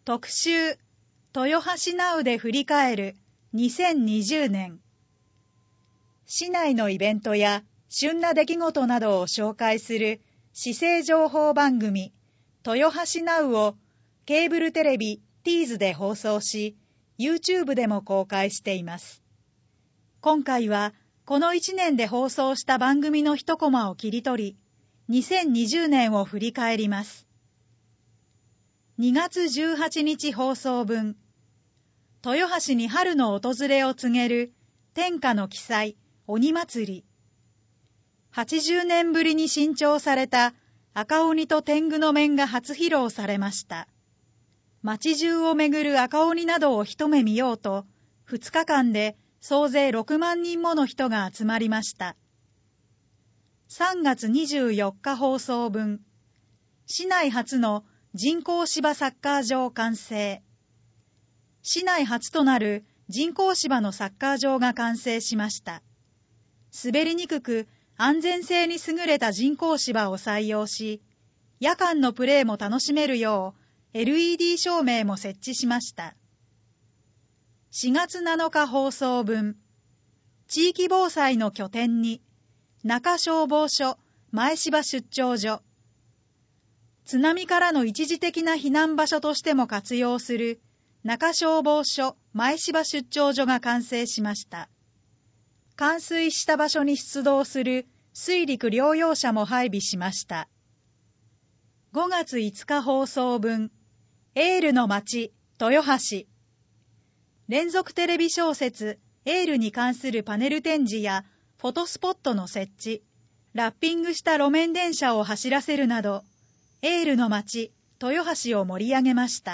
特集豊橋ナウで振り返る2020年。市内のイベントや旬な出来事などを紹介する市政情報番組豊橋ナウをケーブルテレビティーズで放送し、YouTube でも公開しています。今回はこの1年で放送した番組の一コマを切り取り、2020年を振り返ります。2月18日放送分、豊橋に春の訪れを告げる天下の奇祭鬼祭り。80年ぶりに新調された赤鬼と天狗の面が初披露されました。街中を巡る赤鬼などを一目見ようと、2日間で総勢6万人もの人が集まりました。3月24日放送分、市内初の人工芝サッカー場完成。市内初となる人工芝のサッカー場が完成しました。滑りにくく安全性に優れた人工芝を採用し、夜間のプレーも楽しめるよう LED 照明も設置しました。4月7日放送分、地域防災の拠点に中消防署前芝出張所。津波からの一時的な避難場所としても活用する中消防署前芝出張所が完成しました。冠水した場所に出動する水陸両用車も配備しました。5月5日放送分、エールの街、豊橋。連続テレビ小説、エールに関するパネル展示やフォトスポットの設置、ラッピングした路面電車を走らせるなど、エールの街、豊橋を盛り上げました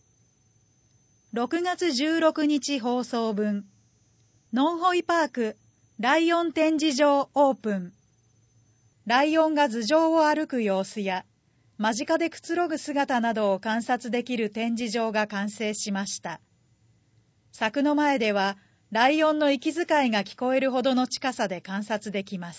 。6月16日放送分、ノンホイパーク、ライオン展示場オープン。ライオンが頭上を歩く様子や、間近でくつろぐ姿などを観察できる展示場が完成しました。柵の前では、ライオンの息遣いが聞こえるほどの近さで観察できます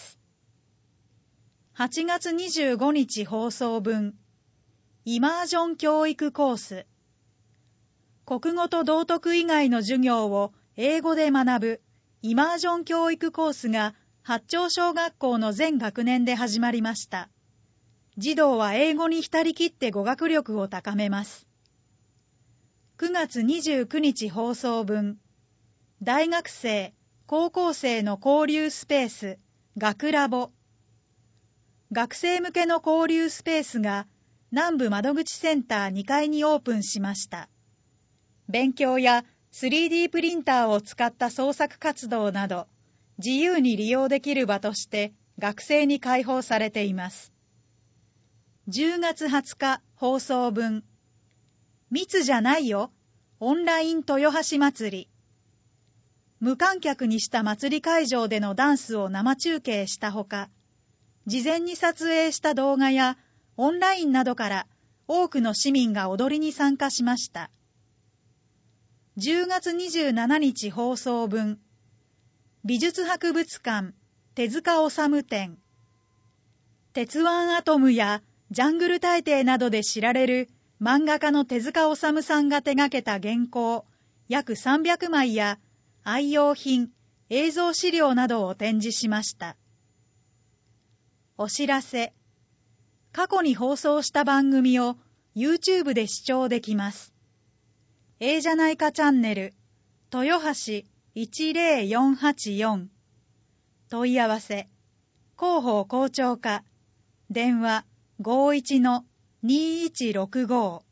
。8月25日放送分、イマージョン教育コース。国語と道徳以外の授業を英語で学ぶイマージョン教育コースが八町小学校の全学年で始まりました。児童は英語に浸りきって語学力を高めます。9月29日放送分、大学生、高校生の交流スペース、学ラボ。学生向けの交流スペースが南部窓口センター2階にオープンしました。勉強や 3D プリンターを使った創作活動など、自由に利用できる場として学生に開放されています。10月20日放送分、密じゃないよ、オンライン豊橋祭り。無観客にした祭り会場でのダンスを生中継したほか、事前に撮影した動画やオンラインなどから多くの市民が踊りに参加しました。10月27日放送分、美術博物館手塚治虫展。鉄腕アトムやジャングル大帝などで知られる漫画家の手塚治虫さんが手掛けた原稿約300枚や愛用品、映像資料などを展示しました。お知らせ。過去に放送した番組を YouTube で視聴できます。じゃないかチャンネル、豊橋10484。問い合わせ、広報校長課、電話51-2165。